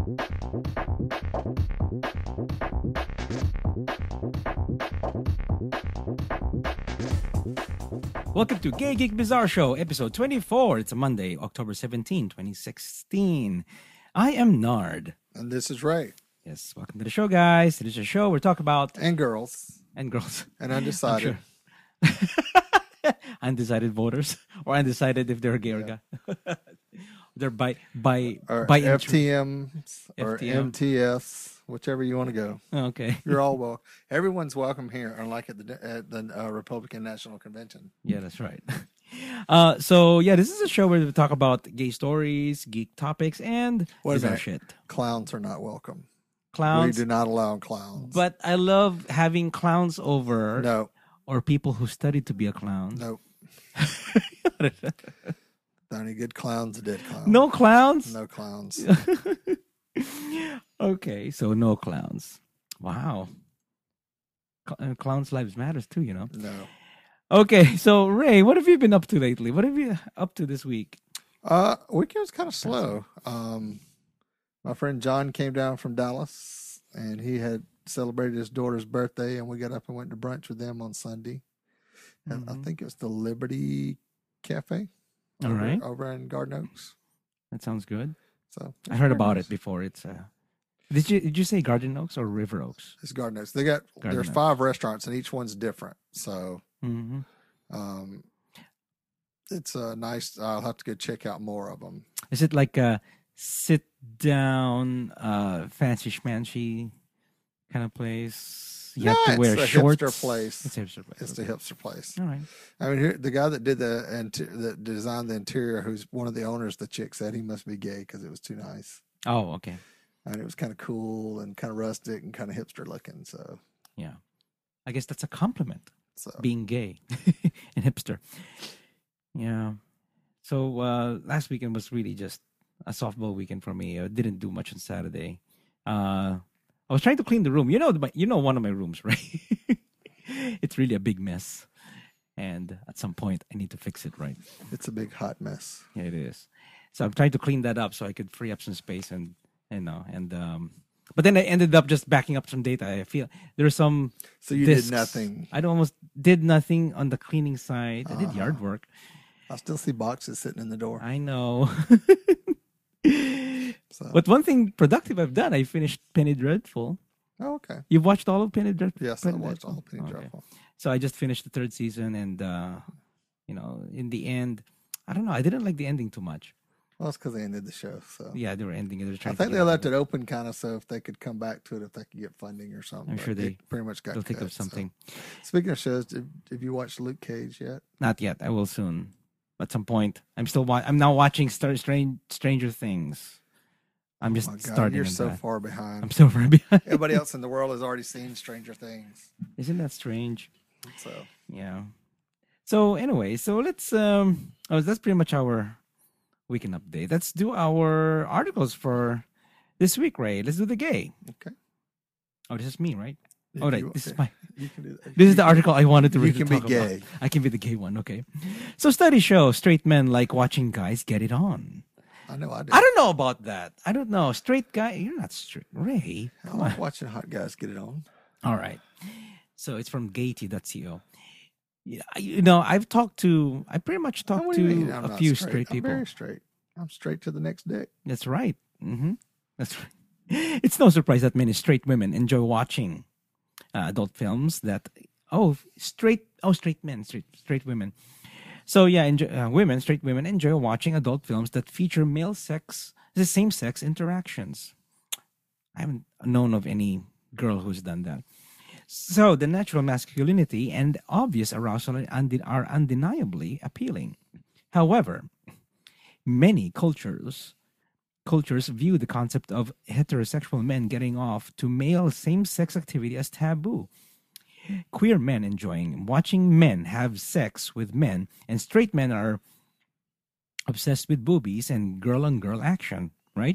Welcome to Gay Geek Bizarre Show, episode 24. It's a Monday, October 17, 2016. I am Nard. And this is Ray. Yes, welcome to the show, guys. It is a show we're talking about... And girls. And girls. And undecided. Undecided voters. Or undecided if they're gay or gay. They're by FTMs or FTM. MTS, whichever you want to go. Okay. You're all welcome. Everyone's welcome here, unlike at the Republican National Convention. Yeah, that's right. This is a show where we talk about gay stories, geek topics, and bizarre shit. Clowns are not welcome. Clowns? We do not allow clowns. But I love having clowns over. No. Or people who study to be a clown. Nope. The only good clown's a dead clown. No clowns? No clowns. Okay, so no clowns. Wow. Clowns' lives matters too, you know? No. Okay, so Ray, what have you been up to lately? What have you up to this week? Weekend was kind of slow. My friend John came down from Dallas, and he had celebrated his daughter's birthday, and we got up and went to brunch with them on Sunday. And I think it was the Liberty Cafe. All right. Over in Garden Oaks. That sounds good. So I heard about it before. It's Did you say Garden Oaks or River Oaks? It's Garden Oaks. There's 5 restaurants and each one's different. So it's nice. I'll have to go check out more of them. Is it like a sit down, fancy schmancy kind of place? You have to wear shorts. Hipster place. It's a hipster place. It's the hipster place. All right. I mean, the guy that did that designed the interior, who's one of the owners, the chick said he must be gay because it was too nice. Oh, okay. And it was kind of cool and kind of rustic and kind of hipster looking. So yeah, I guess that's a compliment. So being gay and hipster. Yeah. So last weekend was really just a softball weekend for me. I didn't do much on Saturday. I was trying to clean the room. You know one of my rooms, right? It's really a big mess. And at some point, I need to fix it, right? It's a big hot mess. Yeah, it is. So I'm trying to clean that up so I could free up some space but then I ended up just backing up some data. I feel there's some. So you discs. did nothing. I almost did nothing on the cleaning side. I did yard work. I still see boxes sitting in the door. I know. So. But one thing productive I've done, I finished Penny Dreadful. Oh, okay. You've watched all of Penny Dreadful? Yes, I watched all of Penny Dreadful. So I just finished the 3rd season, and in the end, I don't know. I didn't like the ending too much. Well, it's because they ended the show. So yeah, they were ending it. I think they left it open, kind of, so if they could come back to it, if they could get funding or something. I'm sure they pretty much got. They'll think of something. So. Speaking of shows, have you watched Luke Cage yet? Not yet. I will soon. At some point, I'm now watching Stranger Things. I'm just starting. You're so far behind. I'm so far behind. Everybody else in the world has already seen Stranger Things. Isn't that strange? So yeah. So anyway, let's that's pretty much our weekend update. Let's do our articles for this week, Ray. Let's do the gay. Okay. Oh, this is me, right? Yeah, all right. This is my. You can do that. This is the article I wanted to read. You can be gay. About. I can be the gay one. Okay. So studies show straight men like watching guys get it on. I know I do. I don't know about that. I don't know. Straight guy, you're not straight. Ray, I like watching hot guys get it on. All right. So it's from gayty.co. Yeah, I pretty much talked to a few straight people. I'm very straight. I'm straight to the next dick. That's right. Mm-hmm. That's right. It's no surprise that many straight women enjoy watching adult films that straight women. So yeah, straight women enjoy watching adult films that feature same-sex interactions. I haven't known of any girl who's done that. So the natural masculinity and obvious arousal are undeniably appealing. However, many cultures view the concept of heterosexual men getting off to male same-sex activity as taboo. Queer men enjoying watching men have sex with men, and straight men are obsessed with boobies and girl-on-girl action, right?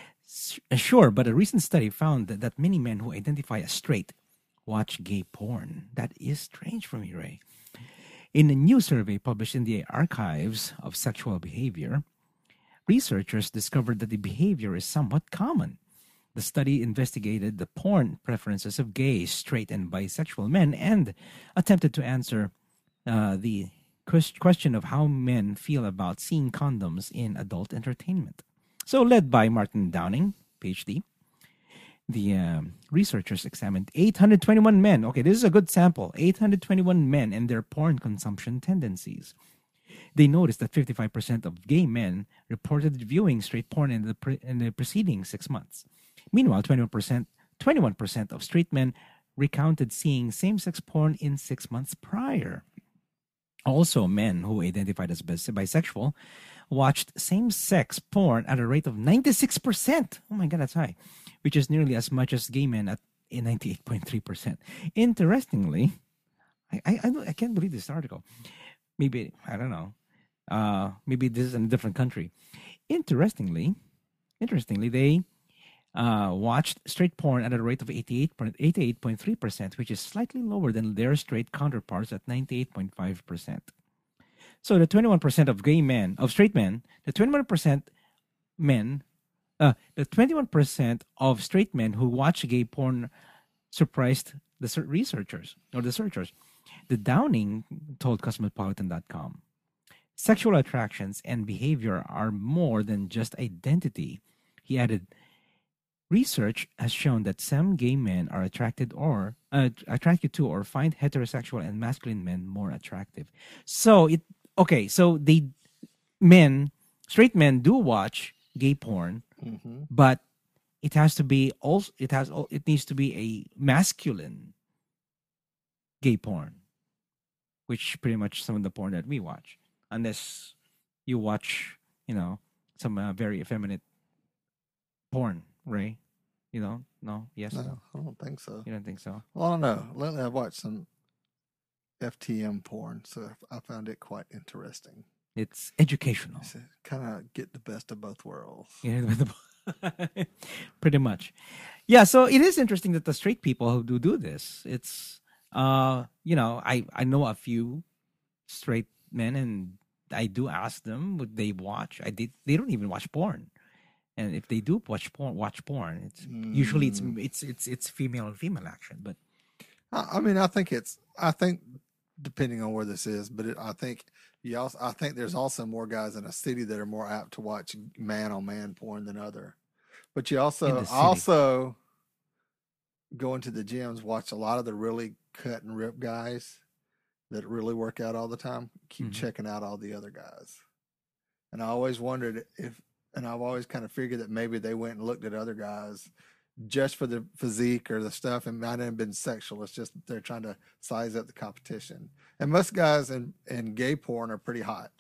Sure, but a recent study found that many men who identify as straight watch gay porn. That is strange for me, Ray. In a new survey published in the Archives of Sexual Behavior, researchers discovered that the behavior is somewhat common. The study investigated the porn preferences of gay, straight, and bisexual men and attempted to answer the question of how men feel about seeing condoms in adult entertainment. So, led by Martin Downing, PhD, the researchers examined 821 men. Okay, this is a good sample. 821 men and their porn consumption tendencies. They noticed that 55% of gay men reported viewing straight porn in the preceding 6 months. Meanwhile, 21% of straight men recounted seeing same-sex porn in 6 months prior. Also, men who identified as bisexual watched same-sex porn at a rate of 96%. Oh my God, that's high. Which is nearly as much as gay men at 98.3%. Interestingly, I can't believe this article. Maybe, I don't know. Maybe this is in a different country. Interestingly, they watched straight porn at a rate of 88.3%, which is slightly lower than their straight counterparts at 98.5%. So the 21% of straight men, the 21% of straight men who watch gay porn surprised the researchers or the searchers. The Downing told Cosmopolitan.com, sexual attractions and behavior are more than just identity. He added, research has shown that some gay men are attracted to or find heterosexual and masculine men more attractive. So straight men do watch gay porn, but it needs to be a masculine gay porn, which pretty much some of the porn that we watch, unless you watch, some very effeminate porn, Ray. No, yes, No, I don't think so. You don't think so? Well, I don't know. Lately, I've watched some FTM porn, so I found it quite interesting. It's educational. Kind of get the best of both worlds. Yeah, pretty much. Yeah, so it is interesting that the straight people who do this, it's, I know a few straight men, and I do ask them what they watch. They don't even watch porn. And if they do watch porn, it's usually it's female on female action. But I think depending on where this is, but I think there's also more guys in a city that are more apt to watch man on man porn than other. But you also go into the gyms, watch a lot of the really cut and rip guys that really work out all the time. Keep checking out all the other guys, and I always wondered and I've always kind of figured that maybe they went and looked at other guys just for the physique or the stuff, and might have been sexual. It's just they're trying to size up the competition. And most guys in gay porn are pretty hot.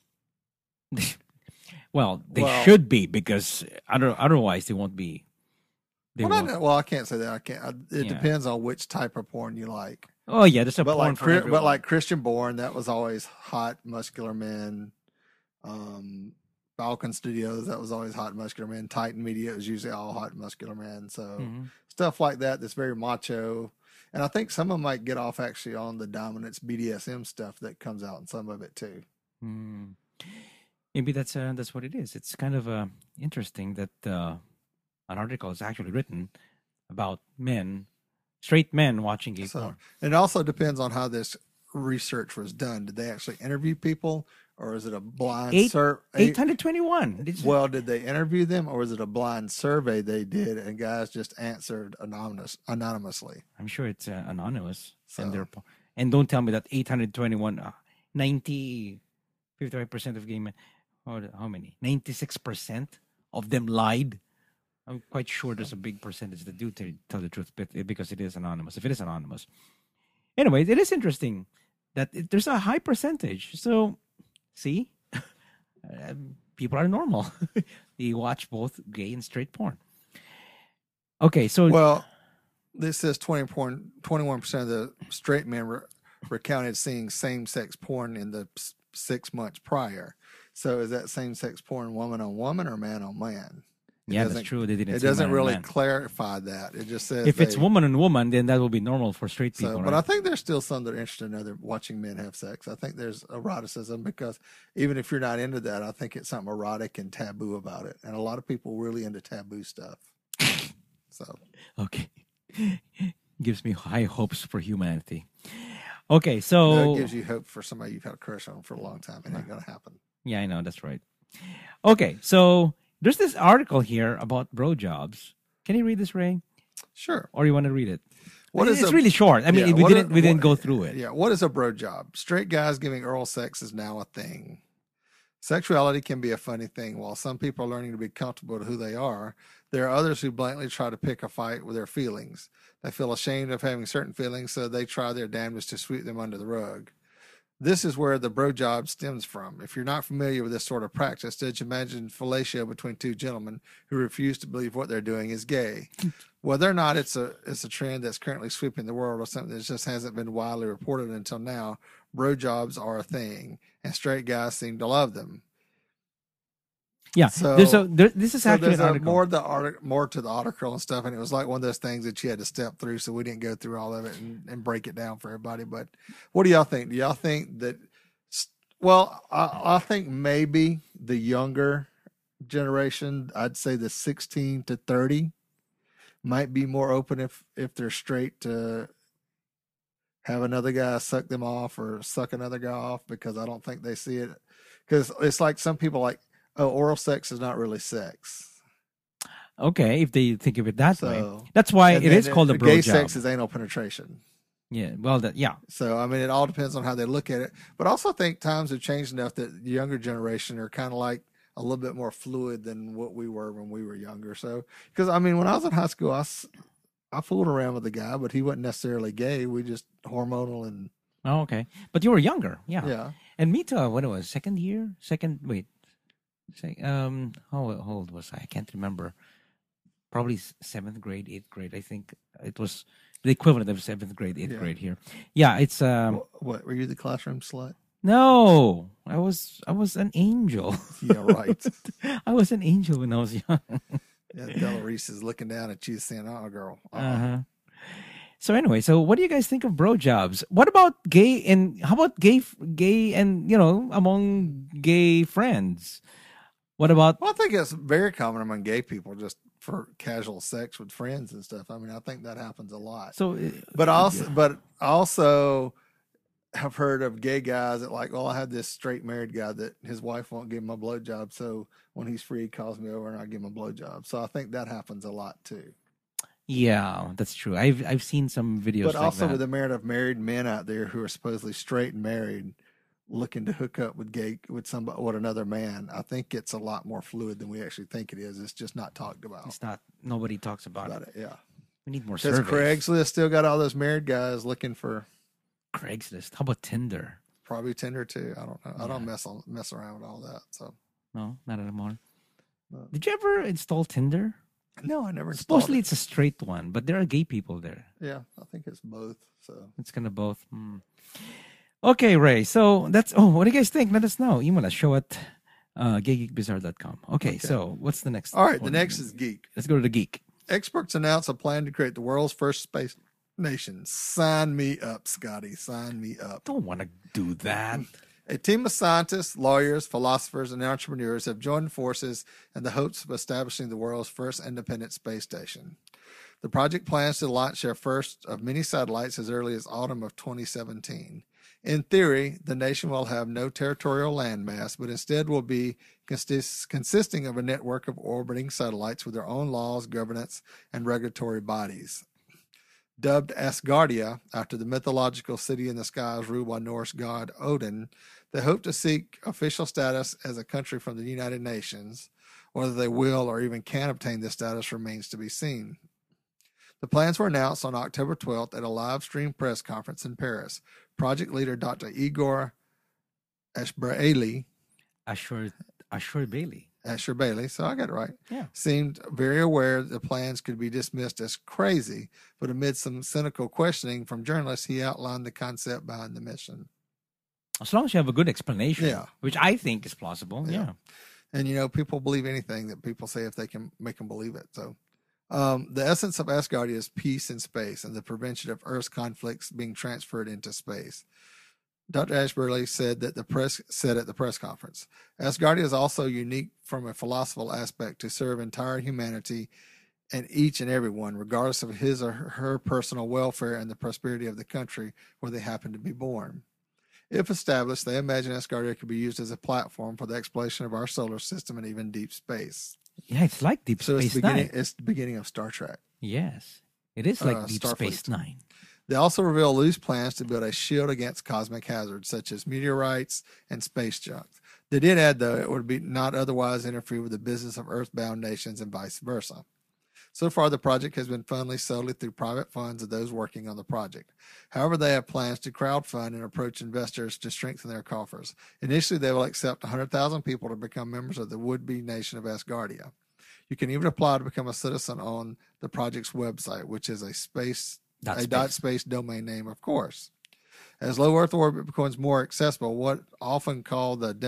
Well, they should be, because otherwise they won't be. I can't say that. I can't. It depends on which type of porn you like. Oh yeah, there's a porn for everyone. But like Christian Bourne, that was always hot, muscular men. Falcon Studios, that was always hot, muscular men. Titan Media was usually all hot, muscular men. So stuff like that's very macho. And I think some of them might get off actually on the dominance BDSM stuff that comes out in some of it too. Maybe that's what it is. It's kind of interesting that an article is actually written about straight men watching gay porn. It also depends on how this research was done. Did they actually interview people? Or is it a blind survey? 821. Well, did they interview them, or is it a blind survey they did and guys just answered anonymously? I'm sure it's anonymous. And don't tell me that 821, 55% of gay men, how many? 96% of them lied. I'm quite sure there's a big percentage that do tell the truth, because it is anonymous. If it is anonymous. Anyway, it is interesting that there's a high percentage. So, see, people are normal. They watch both gay and straight porn. Okay, so... Well, this says 21% of the straight men recounted seeing same-sex porn in the 6 months prior. So is that same-sex porn woman on woman or man on man? That's true. They didn't. It doesn't really clarify that. It just says if it's woman on woman, then that will be normal for straight people. But I think there's still some that are interested in watching men have sex. I think there's eroticism, because even if you're not into that, I think it's something erotic and taboo about it. And a lot of people really into taboo stuff. So Okay. Gives me high hopes for humanity. Okay, that so gives you hope for somebody you've had a crush on for a long time. It ain't going to happen. yeah, I know that's right. Okay, so there's this article here about bro jobs. Can you read this, Ray, Sure. or you want to read it? What is It's a- really short. I mean, Yeah, we what didn't are- we didn't what- go through it. Yeah. What is a bro job? Straight guys giving oral sex is now a thing. Sexuality can be a funny thing. While some people are learning to be comfortable with who they are, there are others who blatantly try to pick a fight with their feelings. They feel ashamed of having certain feelings, so they try their damnedest to sweep them under the rug. This is where the bro job stems from. If you're not familiar with this sort of practice, just imagine fellatio between two gentlemen who refuse to believe what they're doing is gay. Whether or not it's a trend that's currently sweeping the world or something that just hasn't been widely reported until now, bro jobs are a thing, and straight guys seem to love them. Yeah. So- This is actually there's an article. more to the article and stuff, and it was like one of those things that you had to step through, so we didn't go through all of it and break it down for everybody. But what do y'all think? Do y'all think that? Well, I think maybe the younger generation, I'd say the 16 to 30, might be more open if they're straight to have another guy suck them off or suck another guy off, because I don't think they see it. Because it's like some people like, oh, oral sex is not really sex. Okay, if they think of it that way, So that's why and it then is called a bro gay job. sex is anal penetration. Yeah. Well, yeah. So I mean, it all depends on how they look at it. But I also think times have changed enough that the younger generation are kind of like a little bit more fluid than what we were when we were younger. So because I mean, when I was in high school, I fooled around with a guy, but he wasn't necessarily gay. We just hormonal and Oh, okay. But you were younger. Yeah. yeah. And me too. When it was how old was I? I can't remember. Probably seventh grade, eighth grade. I think it was the equivalent of seventh grade, eighth Yeah. grade here. Yeah, it's What were you, the classroom slut? no. I was an angel. Yeah, right. I was an angel when I was young. Yeah, Della Reese is looking down at you saying, "Oh, girl." Uh-huh. So anyway, so what do you guys think of bro jobs? What about gay and how about gay and among gay friends? What about Well, I think it's very common among gay people just for casual sex with friends and stuff. I mean, I think that happens a lot. so? But also have heard of gay guys that like, well, I have this straight married guy that his wife won't give him a blowjob, so when he's free, he calls me over and I give him a blowjob. So I think that happens a lot too. Yeah, that's true. I've seen some videos But like also that. with the amount of married men out there who are supposedly straight and married, looking to hook up with another man, I think it's a lot more fluid than we actually think it is. It's just not talked about. It's not. Nobody talks about it. Yeah. We need more Because surveys. Craigslist still got all those married guys looking for Craigslist. How about Tinder? probably Tinder too. I don't know. I don't Yeah. mess around with all that. So No, not anymore. No. Did you ever install Tinder? no, I never installed Supposedly it. it's a straight one, but there are gay people there. Yeah, I think it's both. So It's gonna both. Okay, Ray. So that's. Oh, what do you guys think? Let us know. Email us. Show at gaygeekbizarre.com. Okay, so what's the next? all right, the one? next is geek. Let's go to the geek. Experts announce a plan to create the world's first space nation. Sign me up, Scotty. Sign me up. Don't want to do that. A team of scientists, lawyers, philosophers, and entrepreneurs have joined forces in the hopes of establishing the world's first independent space station. The project plans to launch their first of many satellites as early as autumn of 2017. In theory, the nation will have no territorial landmass, but instead will be consisting of a network of orbiting satellites with their own laws, governance, and regulatory bodies. Dubbed Asgardia, after the mythological city in the skies ruled by Norse god Odin, they hope to seek official status as a country from the United Nations. Whether they will or even can obtain this status remains to be seen. The plans were announced on October 12th at a live stream press conference in Paris. Project leader Dr. Igor Ashbraeli, Ashur Bailey. Asher Bailey, so I got it right, Yeah. seemed very aware that the plans could be dismissed as crazy, but amid some cynical questioning from journalists, he outlined the concept behind the mission. As long as you have a good explanation, Yeah. which I think is plausible. Yeah. Yeah. And, people believe anything that people say if they can make them believe it. So the essence of Asgardia is peace in space and the prevention of Earth's conflicts being transferred into space. Dr. Ashburley said at the press conference, Asgardia is also unique from a philosophical aspect to serve entire humanity and each and every one, regardless of his or her personal welfare and the prosperity of the country where they happen to be born. If established, they imagine Asgardia could be used as a platform for the exploration of our solar system and even deep space. Yeah, it's like Deep So Space Nine. it's the beginning of Star Trek. Yes, it is like Deep Starfleet. Space Nine. They also reveal loose plans to build a shield against cosmic hazards such as meteorites and space junk. They did add, though, it would be not otherwise interfere with the business of earthbound nations and vice versa. So far, the project has been funded solely through private funds of those working on the project. However, they have plans to crowdfund and approach investors to strengthen their coffers. Initially, they will accept 100,000 people to become members of the would-be nation of Asgardia. You can even apply to become a citizen on the project's website, which is a .space domain name, of course. As low Earth orbit becomes more accessible, what often called the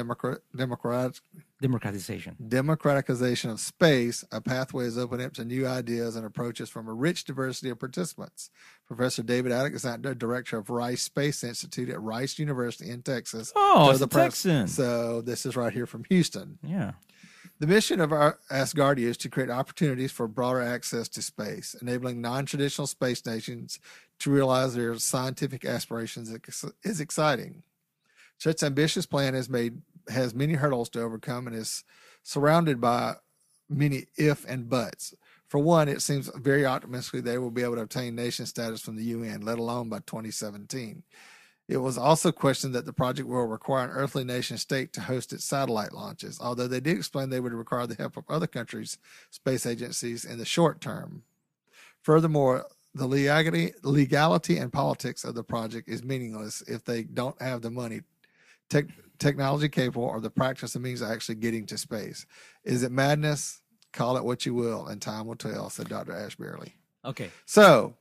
democratization of space, a pathway is opened up to new ideas and approaches from a rich diversity of participants. Professor David Alexander, director of Rice Space Institute at Rice University in Texas. Oh, it's Texan. So this is right here from Houston. Yeah. The mission of our Asgardia is to create opportunities for broader access to space, enabling non-traditional space nations to realize their scientific aspirations is exciting. Such ambitious plan has many hurdles to overcome and is surrounded by many if and buts. For one, it seems very optimistically they will be able to obtain nation status from the UN, let alone by 2017. It was also questioned that the project will require an earthly nation state to host its satellite launches, although they did explain they would require the help of other countries' space agencies in the short term. Furthermore, the legality and politics of the project is meaningless if they don't have the money, technology capable, or the practice and means of actually getting to space. Is it madness? Call it what you will, and time will tell, said Dr. Ashbearley. Okay. So,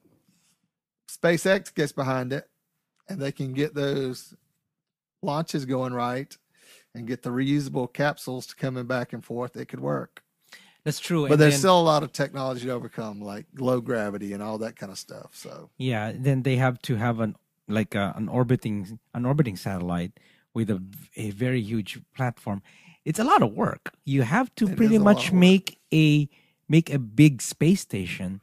SpaceX gets behind it, and they can get those launches going right and get the reusable capsules coming back and forth. It could work. That's true. But there's still a lot of technology to overcome, like low gravity and all that kind of stuff. So yeah, then they have to have an orbiting satellite with a very huge platform. It's a lot of work. You have to pretty much make a big space station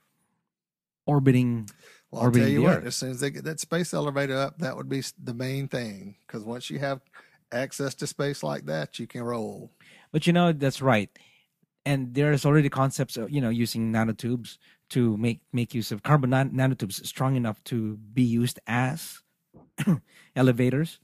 orbiting. Well, I'll tell you what, as soon as they get that space elevator up, that would be the main thing. Because once you have access to space like that, you can roll. But that's right. And there's already concepts of, using nanotubes to make use of carbon nanotubes strong enough to be used as elevators.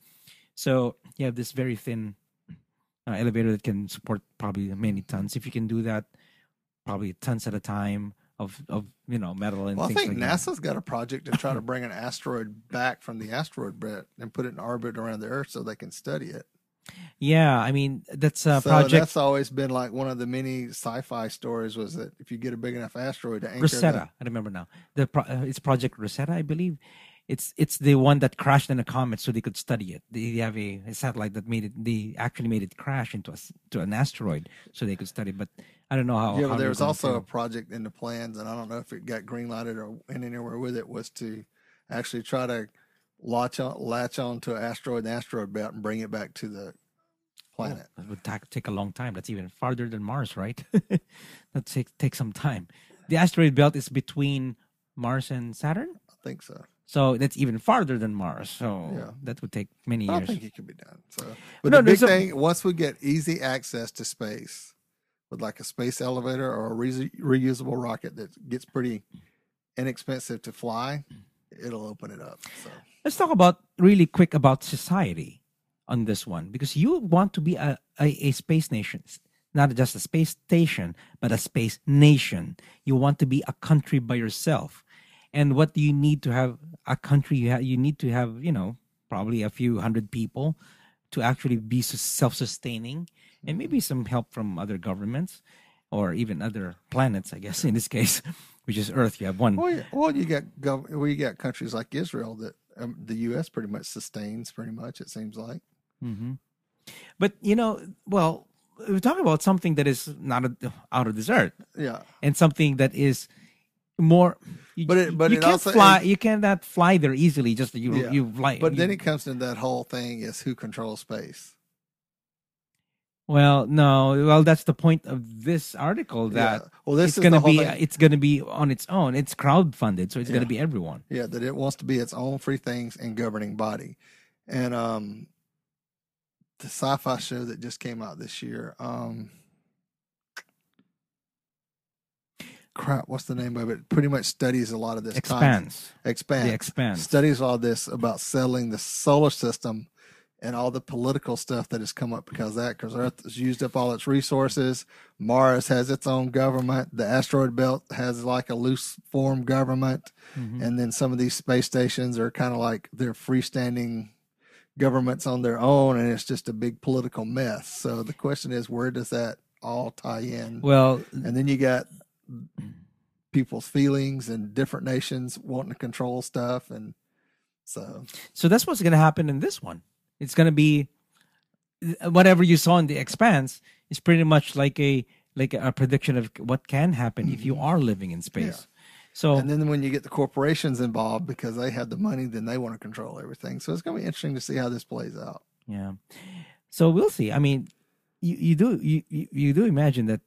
So you have this very thin elevator that can support probably many tons. If you can do that, probably tons at a time. Of metal and things like that. I think NASA's got a project to try to bring an asteroid back from the asteroid belt and put it in orbit around the Earth so they can study it. Yeah, I mean that's a project. That's always been like one of the many sci-fi stories was that if you get a big enough asteroid to anchor Rosetta, I remember now. It's Project Rosetta, I believe. It's the one that crashed in a comet, so they could study it. They have a satellite that made it. They actually made it crash into an asteroid, so they could study. But I don't know how. Yeah, but there was also a project in the plans, and I don't know if it got greenlighted or went anywhere with it. Was to actually try to latch on to an asteroid, the asteroid belt, and bring it back to the planet. It would take a long time. That's even farther than Mars, right? That take some time. The asteroid belt is between Mars and Saturn. I think so. So that's even farther than Mars. So that would take many years. I think it could be done. So, but the big thing, once we get easy access to space with like a space elevator or a reusable rocket that gets pretty inexpensive to fly, it'll open it up. So let's talk really quick about society on this one, because you want to be a space nation, not just a space station, but a space nation. You want to be a country by yourself. And what do you need to have a country? You need to have, probably a few hundred people to actually be self-sustaining, and maybe some help from other governments or even other planets, I guess, in this case, which is Earth. You have one. Well, you got countries like Israel that the U.S. pretty much sustains, it seems like. Mm-hmm. But, we're talking about something that is not out of this earth. Yeah. And something that is more, you can't fly. You cannot fly there easily. Just you fly. But then it comes to that whole thing: is who controls space? Well, no. Well, that's the point of this article Yeah. that Well, this is the whole thing. it's gonna be on its own. It's crowdfunded, so it's Yeah. gonna be everyone. Yeah, that it wants to be its own free things and governing body. And the sci-fi show that just came out this year, crap, what's the name of it? Pretty much studies a lot of this. Expanse. Expanse. The Expanse. Studies all this about settling the solar system and all the political stuff that has come up because Earth has used up all its resources. Mars has its own government. The asteroid belt has like a loose form government. Mhm. And then some of these space stations are kind of like they're freestanding governments on their own, and it's just a big political mess. So the question is, where does that all tie in? Well, And then you got people's feelings and different nations wanting to control stuff. And so, so that's what's gonna happen in this one. It's gonna be whatever you saw in the Expanse is pretty much like a prediction of what can happen if you are living in space. Yeah. So and then when you get the corporations involved because they have the money, then they want to control everything. So it's going to be interesting to see how this plays out. yeah, so we'll see. I mean, you do imagine that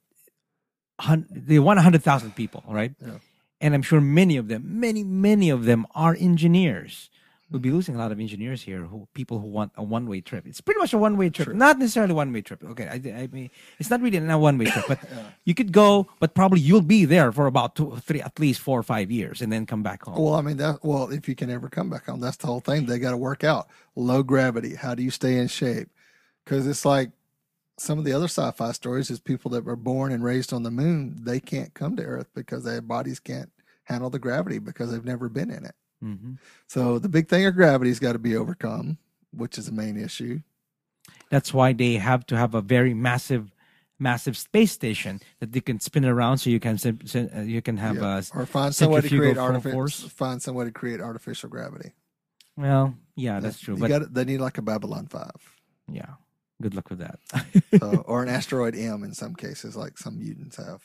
they want 100,000 people, right? Yeah. And I'm sure many of them, many of them are engineers. We'll be losing a lot of engineers here, people who want a one-way trip. It's pretty much a one-way trip, not necessarily a one-way trip. Okay, I mean, it's not really a one-way trip, but you could go, but probably you'll be there for about 2 or 3, at least 4 or 5 years, and then come back home. Well, I mean, if you can ever come back home, that's the whole thing. They got to work out low gravity. How do you stay in shape? Because it's like some of the other sci-fi stories is people that were born and raised on the moon. They can't come to Earth because their bodies can't handle the gravity because they've never been in it. Mm-hmm. So the big thing of gravity's got to be overcome, which is the main issue. That's why they have to have a very massive space station that they can spin around, so you can have or find some way to create force. Find some way to create artificial gravity. Well, yeah, that's true. But they need like a Babylon 5. Yeah, good luck with that. Or an asteroid M in some cases, like some mutants have.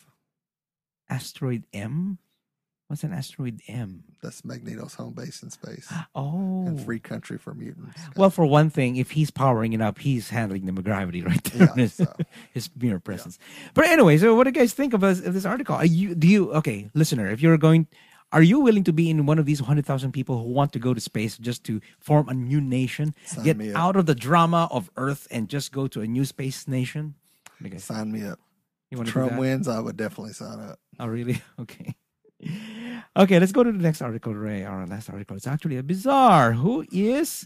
Asteroid M. What's an asteroid M? That's Magneto's home base in space. Oh. And free country for mutants. Well, for one thing, if he's powering it up, he's handling the gravity right there. Yeah, his mere presence. Yeah. But anyway, so what do you guys think of this article? Okay, listener, are you willing to be in one of these 100,000 people who want to go to space just to form a new nation, get out of the drama of Earth and just go to a new space nation? Okay. Sign me up. If Trump wins, I would definitely sign up. Oh, really? Okay. Okay, let's go to the next article, Ray. Our last article. It's actually a bizarre. Who is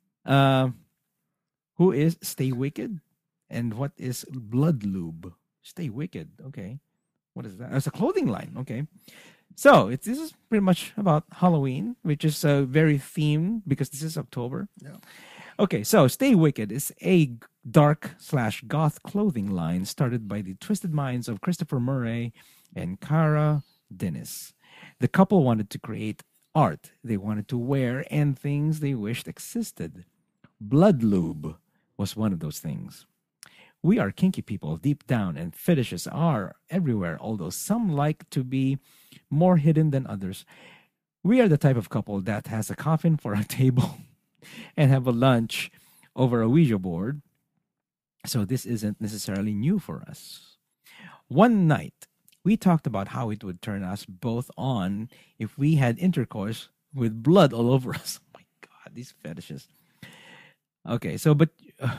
Stay Wicked? And what is Blood Lube? Stay Wicked. Okay. What is that? It's a clothing line. Okay. So this is pretty much about Halloween, which is very themed because this is October. Yeah. Okay, so Stay Wicked is a dark/goth clothing line started by the twisted minds of Christopher Murray and Cara Dennis. The couple wanted to create art they wanted to wear and things they wished existed. Blood lube was one of those things. We are kinky people deep down, and fetishes are everywhere, although some like to be more hidden than others. We are the type of couple that has a coffin for a table and have a lunch over a Ouija board. So this isn't necessarily new for us. One night, we talked about how it would turn us both on if we had intercourse with blood all over us. Oh my God, these fetishes. Okay, so but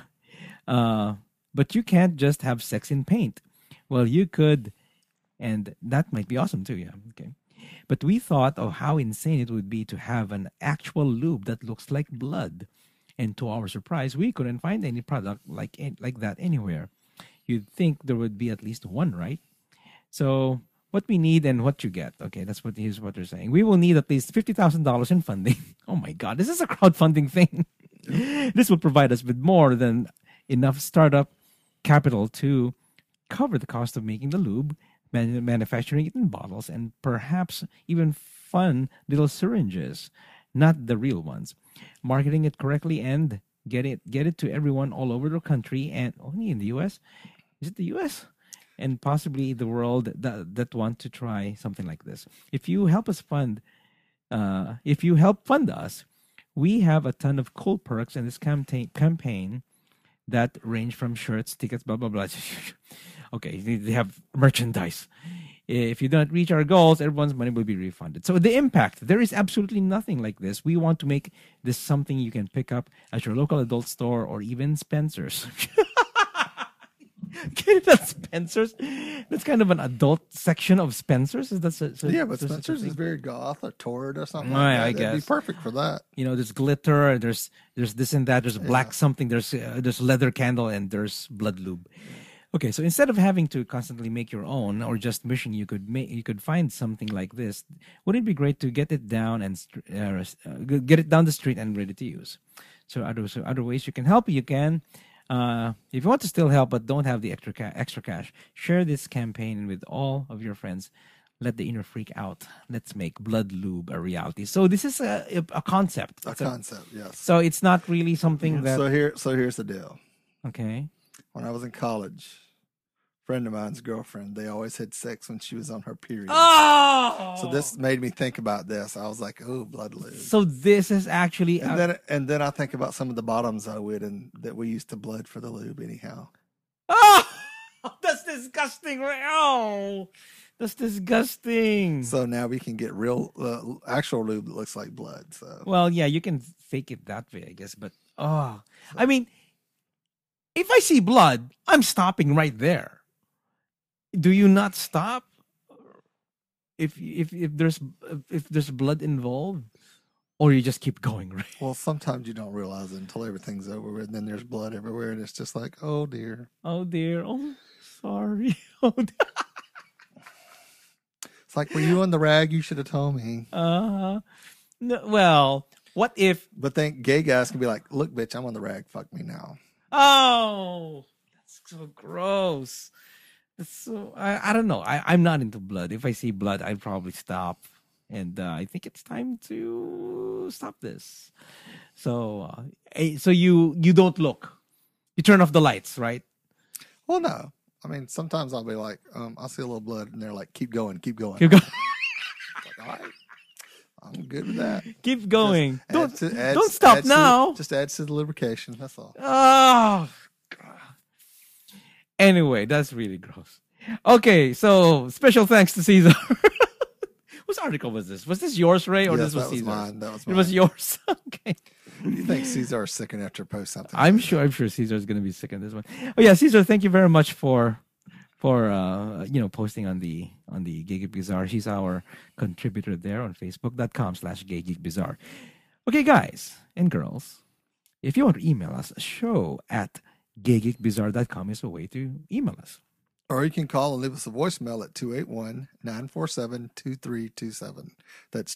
you can't just have sex in paint. Well, you could, and that might be awesome too. Yeah, okay. But we thought of how insane it would be to have an actual lube that looks like blood. And to our surprise, we couldn't find any product like that anywhere. You'd think there would be at least one, right? So what we need and what you get. Okay, here's what they're saying. We will need at least $50,000 in funding. Oh my God, this is a crowdfunding thing. This will provide us with more than enough startup capital to cover the cost of making the lube, manufacturing it in bottles, and perhaps even fun little syringes, not the real ones. Marketing it correctly and get it to everyone all over the country and only in the U.S. Is it the U.S.? And possibly the world that want to try something like this. If you help fund us, we have a ton of cool perks in this campaign that range from shirts, tickets, blah, blah, blah. Okay, they have merchandise. If you don't reach our goals, everyone's money will be refunded. So the impact, there is absolutely nothing like this. We want to make this something you can pick up at your local adult store or even Spencer's. Get it at Spencer's? That's kind of an adult section of Spencer's. Is that so? Yeah, but Spencer's is very goth or torrid or something. Oh, like yeah, that. I That'd guess. be perfect for that. You know, there's glitter, there's this and that, there's black something, there's leather candle, and there's blood lube. Okay, so instead of having to constantly make your own or just wishing you could find something like this, wouldn't it be great to get it down and get it down the street and ready to use? So other ways you can help, you can. If you want to still help but don't have the extra cash, share this campaign with all of your friends. Let the inner freak out. Let's make blood lube a reality. So this is a concept. Yes. So it's not really something that. So here's the deal. Okay. When I was in college, a friend of mine's girlfriend, they always had sex when she was on her period. Oh. So this made me think about this. I was like, oh, blood lube. So this is actually. And then I think about some of the bottoms I would and that we used to blood for the lube anyhow. Oh, that's disgusting. Oh, that's disgusting. So now we can get real, actual lube that looks like blood. So well, yeah, you can fake it that way, I guess. But I mean, if I see blood, I'm stopping right there. Do you not stop? If there's blood involved, or you just keep going, right? Well, sometimes you don't realize it until everything's over with, and then there's blood everywhere, and it's just like, oh dear, oh sorry, oh dear. It's like, were you on the rag? You should have told me. No, well, what if? But then gay guys can be like, look, bitch, I'm on the rag. Fuck me now. Oh, that's so gross. That's so I don't know. I'm not into blood. If I see blood, I'd probably stop. And I think it's time to stop this. So so you don't look. You turn off the lights, right? Well, no. I mean, sometimes I'll be like, I'll see a little blood, and they're like, keep going, keep going. Keep going. Like, all right. I'm good with that. Keep going. Don't Don't stop now. Just adds to the lubrication. That's all. Oh, God. Anyway, that's really gross. Okay, so special thanks to Caesar. Whose article was this? Was this yours, Ray, or Yes, this was that was Caesar's? mine. That was mine. It was yours. Okay. You think Caesar is sick enough to post something? I'm sure Caesar is going to be sick on this one. Oh yeah, Caesar, thank you very much for posting on the Gay Geek Bizarre. He's our contributor there on Facebook.com/Gay Geek Bizarre. Okay, guys and girls, if you want to email us, show at gaygeekbizarre.com is a way to email us. Or you can call and leave us a voicemail at 281-947-2327. That's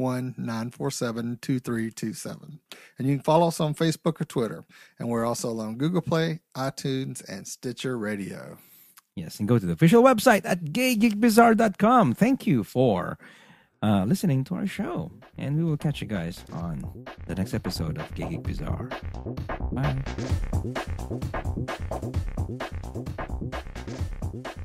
281-947-2327. And you can follow us on Facebook or Twitter. And we're also on Google Play, iTunes, and Stitcher Radio. Yes, and go to the official website at gaygeekbizarre.com. Thank you for listening to our show. And we will catch you guys on the next episode of Gay Geek Bizarre. Bye.